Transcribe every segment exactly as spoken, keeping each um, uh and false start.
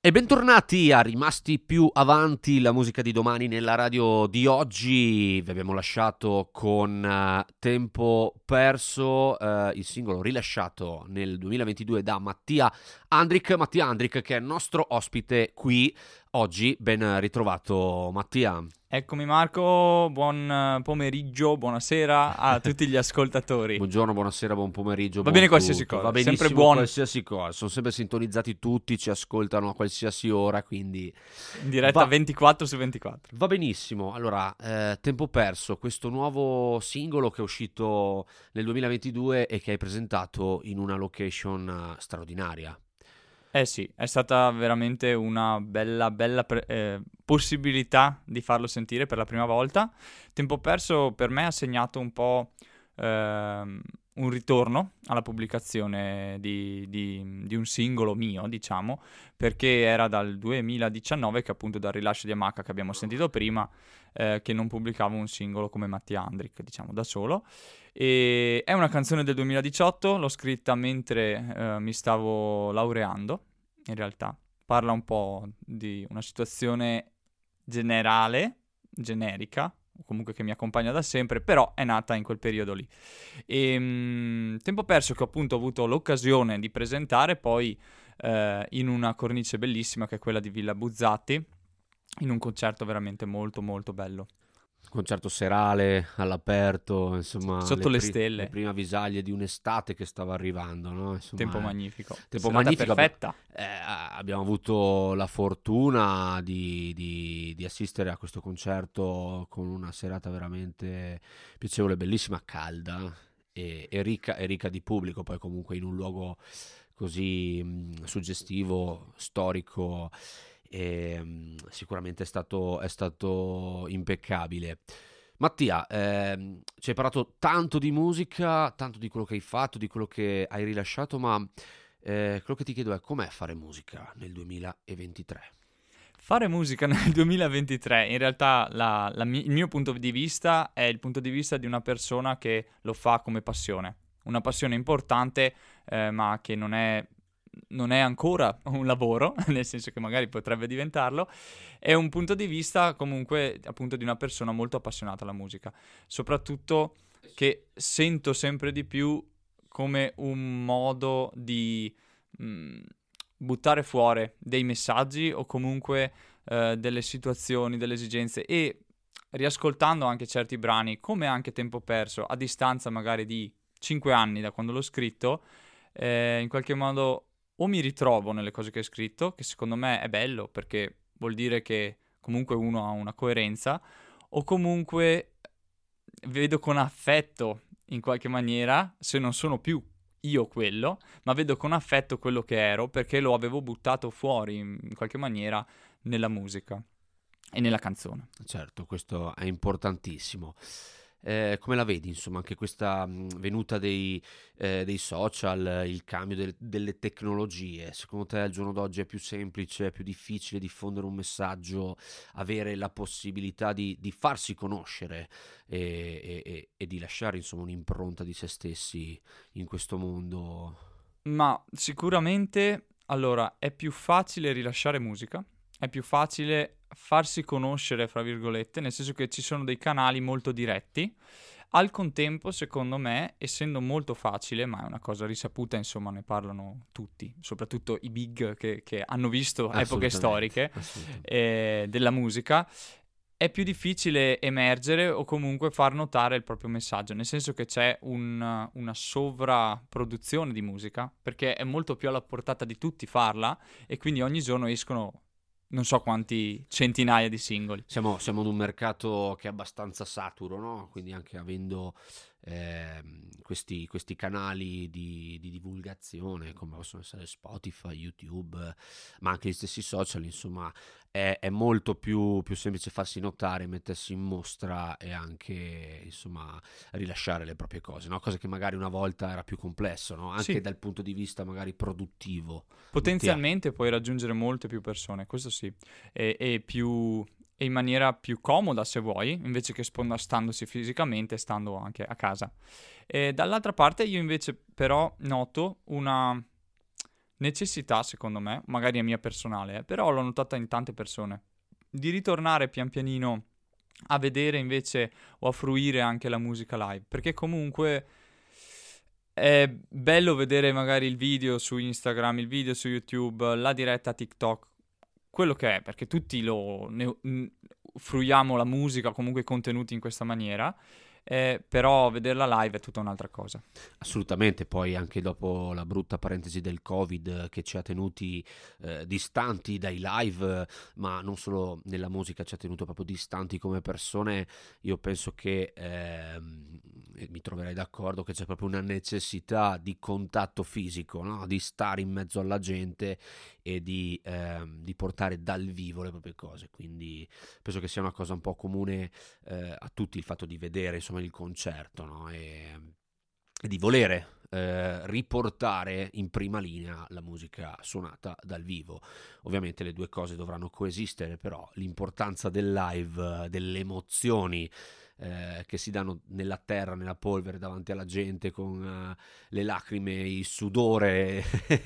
E bentornati a Rimasti più avanti, la musica di domani nella radio di oggi. Vi abbiamo lasciato con uh, Tempo perso, uh, il singolo rilasciato nel duemilaventidue da Mattia Andric. Mattia Andric che è il nostro ospite qui oggi. Ben ritrovato Mattia. Eccomi Marco, buon pomeriggio, buonasera a tutti gli ascoltatori. Buongiorno, buonasera, buon pomeriggio. Va buon bene qualsiasi tutto. cosa, Va benissimo sempre buon. qualsiasi cosa, sono sempre sintonizzati tutti, ci ascoltano a qualsiasi ora, quindi... In diretta va... ventiquattro su ventiquattro. Va benissimo, allora, eh, Tempo perso, questo nuovo singolo che è uscito nel duemilaventidue e che hai presentato in una location uh, straordinaria. Eh sì, è stata veramente una bella, bella pre- eh, possibilità di farlo sentire per la prima volta. Tempo perso per me ha segnato un po' ehm, un ritorno alla pubblicazione di, di, di un singolo mio, diciamo, perché era dal duemiladiciannove che appunto dal rilascio di Amaca che abbiamo sentito prima, eh, che non pubblicavo un singolo come Mattia Andric, diciamo, da solo. E è una canzone del duemiladiciotto, l'ho scritta mentre eh, mi stavo laureando, in realtà. Parla un po' di una situazione generale, generica, o comunque che mi accompagna da sempre, però è nata in quel periodo lì. E, mh, tempo perso che appunto ho avuto l'occasione di presentare poi eh, in una cornice bellissima che è quella di Villa Buzzati, in un concerto veramente molto molto bello. Concerto serale all'aperto, insomma, sotto le, le pri- stelle, le prime avvisaglie di un'estate che stava arrivando, no? Insomma, tempo eh, magnifico, tempo serata magnifico. perfetta. Eh, abbiamo avuto la fortuna di, di, di assistere a questo concerto con una serata veramente piacevole, bellissima, calda e, e, ricca, e ricca di pubblico, poi comunque in un luogo così mh, suggestivo, storico. E, sicuramente è stato, è stato impeccabile. Mattia, ehm, ci hai parlato tanto di musica, tanto di quello che hai fatto, di quello che hai rilasciato, ma eh, quello che ti chiedo è com'è fare musica nel duemilaventitré? Fare musica nel duemilaventitré, in realtà la, la mi- il mio punto di vista è il punto di vista di una persona che lo fa come passione, una passione importante eh, ma che non è non è ancora un lavoro, nel senso che magari potrebbe diventarlo, è un punto di vista comunque appunto di una persona molto appassionata alla musica, soprattutto che sento sempre di più come un modo di mh, buttare fuori dei messaggi o comunque eh, delle situazioni, delle esigenze e riascoltando anche certi brani, come anche Tempo perso, a distanza magari di cinque anni da quando l'ho scritto, eh, in qualche modo o mi ritrovo nelle cose che hai scritto, che secondo me è bello perché vuol dire che comunque uno ha una coerenza, o comunque vedo con affetto in qualche maniera, se non sono più io quello, ma vedo con affetto quello che ero perché lo avevo buttato fuori in qualche maniera nella musica e nella canzone. Certo, questo è importantissimo. Eh, come la vedi, insomma, anche questa mh, venuta dei, eh, dei social, il cambio del- delle tecnologie? Secondo te al giorno d'oggi è più semplice, è più difficile diffondere un messaggio, avere la possibilità di, di farsi conoscere e, e- e- e di lasciare, insomma, un'impronta di se stessi in questo mondo? Ma sicuramente, allora, è più facile rilasciare musica, è più facile farsi conoscere, fra virgolette, nel senso che ci sono dei canali molto diretti. Al contempo, secondo me, essendo molto facile, ma è una cosa risaputa, insomma, ne parlano tutti, soprattutto i big che, che hanno visto epoche Assolutamente, storiche assolutamente. eh, della musica, è più difficile emergere o comunque far notare il proprio messaggio, nel senso che c'è un- una sovrapproduzione di musica, perché è molto più alla portata di tutti farla e quindi ogni giorno escono non so quanti centinaia di singoli. Siamo, siamo in un mercato che è abbastanza saturo, no? Quindi anche avendo ehm, questi, questi canali di, di divulgazione, come possono essere Spotify, YouTube, ma anche gli stessi social, insomma, è, è molto più, più semplice farsi notare, mettersi in mostra e anche, insomma, rilasciare le proprie cose, no? Cosa che magari una volta era più complesso, no? Anche Sì, dal punto di vista magari produttivo. Mattia. potenzialmente puoi raggiungere molte più persone, questo sì, e, e più e in maniera più comoda se vuoi, invece che sponda- standosi fisicamente, stando anche a casa. E dall'altra parte io invece però noto una necessità, secondo me, magari è mia personale, eh, però l'ho notata in tante persone, di ritornare pian pianino a vedere invece o a fruire anche la musica live, perché comunque è bello vedere magari il video su Instagram, il video su YouTube, la diretta TikTok, quello che è, perché tutti lo ne, n, fruiamo la musica, comunque i contenuti in questa maniera, eh, però vederla live è tutta un'altra cosa. Assolutamente, poi anche dopo la brutta parentesi del Covid che ci ha tenuti eh, distanti dai live, ma non solo nella musica, ci ha tenuto proprio distanti come persone, io penso che eh, mi troverai d'accordo che c'è proprio una necessità di contatto fisico, no? Di stare in mezzo alla gente e di, eh, di portare dal vivo le proprie cose, quindi penso che sia una cosa un po' comune eh, a tutti il fatto di vedere insomma il concerto, no? e, e di volere eh, riportare in prima linea la musica suonata dal vivo. Ovviamente le due cose dovranno coesistere, però l'importanza del live, delle emozioni Eh, che si danno nella terra, nella polvere davanti alla gente con uh, le lacrime, il sudore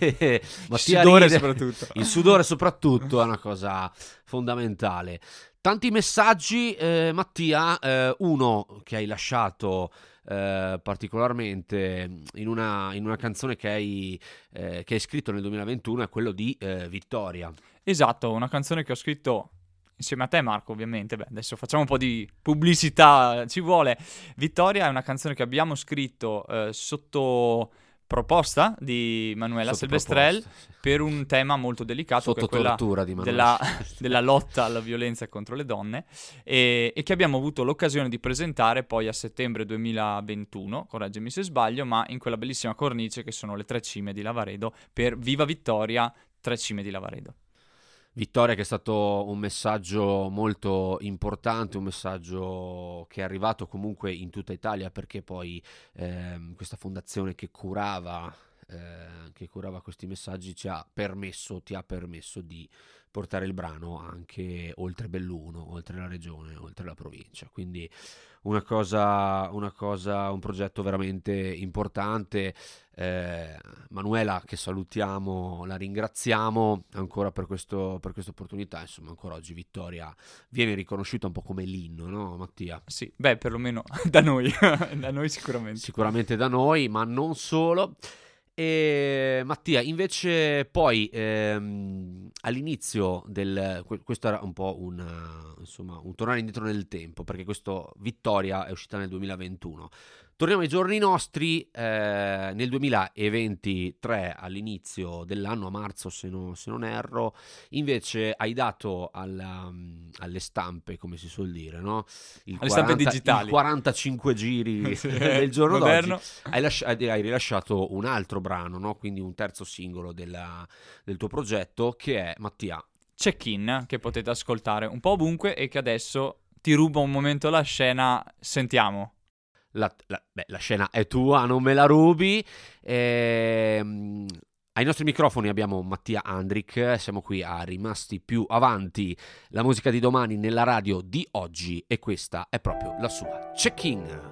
il sudore ride. soprattutto il sudore soprattutto è una cosa fondamentale. Tanti messaggi, eh, Mattia, eh, uno che hai lasciato eh, particolarmente in una, in una canzone che hai, eh, che hai scritto nel duemilaventuno è quello di eh, Vittoria. Esatto, una canzone che ho scritto insieme a te, Marco, ovviamente. Beh, adesso facciamo un po' di pubblicità, ci vuole. Vittoria è una canzone che abbiamo scritto eh, sotto proposta di Manuela Sotto Silvestrel proposta, sì. per un tema molto delicato, Sotto che è quella tortura di Manuela della, della lotta alla violenza contro le donne, e, e che abbiamo avuto l'occasione di presentare poi a settembre duemilaventuno, correggimi se sbaglio, ma in quella bellissima cornice che sono le Tre Cime di Lavaredo, per Viva Vittoria, Tre Cime di Lavaredo. Vittoria, che è stato un messaggio molto importante, un messaggio che è arrivato comunque in tutta Italia, perché poi ehm, questa fondazione che curava, eh, che curava questi messaggi ci ha permesso, ti ha permesso di portare il brano anche oltre Belluno, oltre la regione, oltre la provincia. Quindi una cosa, una cosa, un progetto veramente importante. Eh, Manuela, che salutiamo, la ringraziamo ancora per questo, per questa opportunità. Insomma, ancora oggi Vittoria viene riconosciuta un po' come l'inno, no, Mattia? Sì, beh, perlomeno da noi, da noi sicuramente. Sicuramente da noi, ma non solo. E Mattia, invece poi ehm, all'inizio del... questo era un po' un, insomma, un tornare indietro nel tempo, perché questo Vittoria è uscita nel duemilaventuno. Torniamo ai giorni nostri, eh, nel duemilaventitré, all'inizio dell'anno, a marzo se, no, se non erro, invece hai dato alla, alle stampe, come si suol dire, no? Il alle quaranta, stampe digitali. Il quarantacinque giri sì, del giorno moderno. d'oggi, hai, lasci- hai rilasciato un altro brano, no? Quindi un terzo singolo della, del tuo progetto, che è, Mattia? Check-in, che potete ascoltare un po' ovunque e che adesso ti rubo un momento la scena, sentiamo. La, la, beh, la scena è tua, non me la rubi. Ehm, ai nostri microfoni abbiamo Mattia Andric, siamo qui a Rimasti Più Avanti, la musica di domani nella radio di oggi, e questa è proprio la sua Check-in.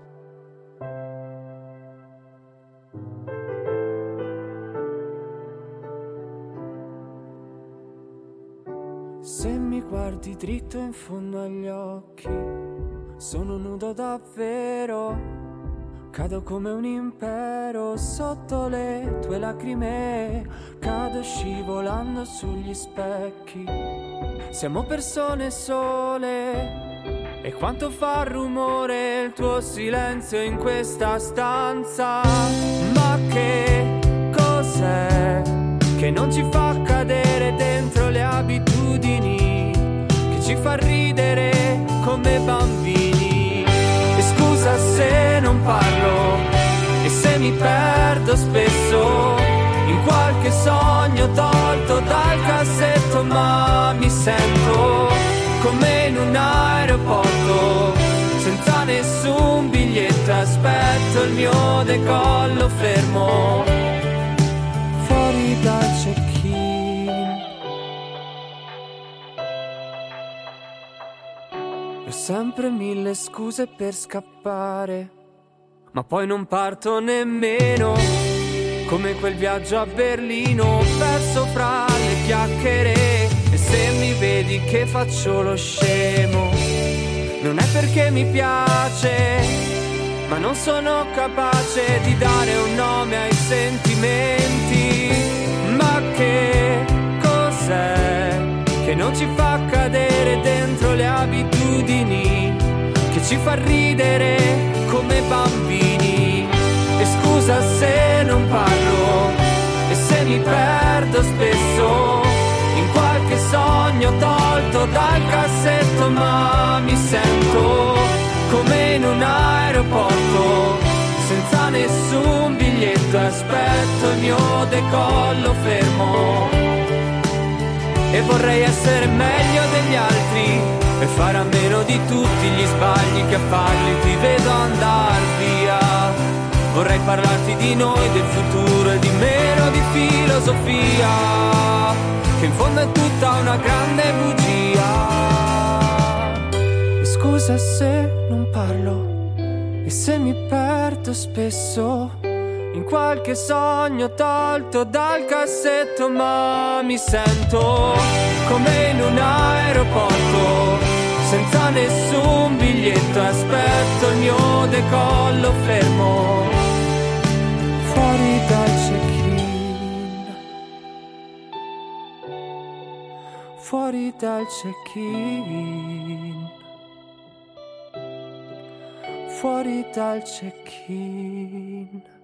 Se mi guardi dritto in fondo agli occhi, sono nudo davvero, cado come un impero sotto le tue lacrime, cado scivolando sugli specchi. Siamo persone sole, e quanto fa rumore il tuo silenzio in questa stanza. Ma che cos'è che non ci fa cadere dentro le abitudini, che ci fa ridere come bambini? E scusa se non parlo e se mi perdo spesso in qualche sogno tolto dal cassetto, ma mi sento come in un aeroporto senza nessun biglietto, aspetto il mio decollo fermo fuori dal check-in. Ho sempre mille scuse per scappare, ma poi non parto nemmeno. come quel viaggio a Berlino perso fra le chiacchiere. E se mi vedi che faccio lo scemo, non è perché mi piace, ma non sono capace di dare un nome ai sentimenti. Ma che cos'è che non ci fa cadere dentro le abitudini, che ci fa ridere come bambini? E scusa se non parlo e se mi perdo spesso in qualche sogno tolto dal cassetto, ma mi sento come in un aeroporto senza nessun biglietto, aspetto il mio decollo fermo. E vorrei essere meglio degli altri e fare a meno di tutti gli sbagli che a farli ti vedo andar via. Vorrei parlarti di noi, del futuro e di meno di filosofia, che in fondo è tutta una grande bugia. E scusa se non parlo e se mi perdo spesso in qualche sogno tolto dal cassetto, ma mi sento come in un aeroporto senza nessun biglietto, aspetto il mio decollo fermo fuori dal check-in, fuori dal check-in, fuori dal check-in.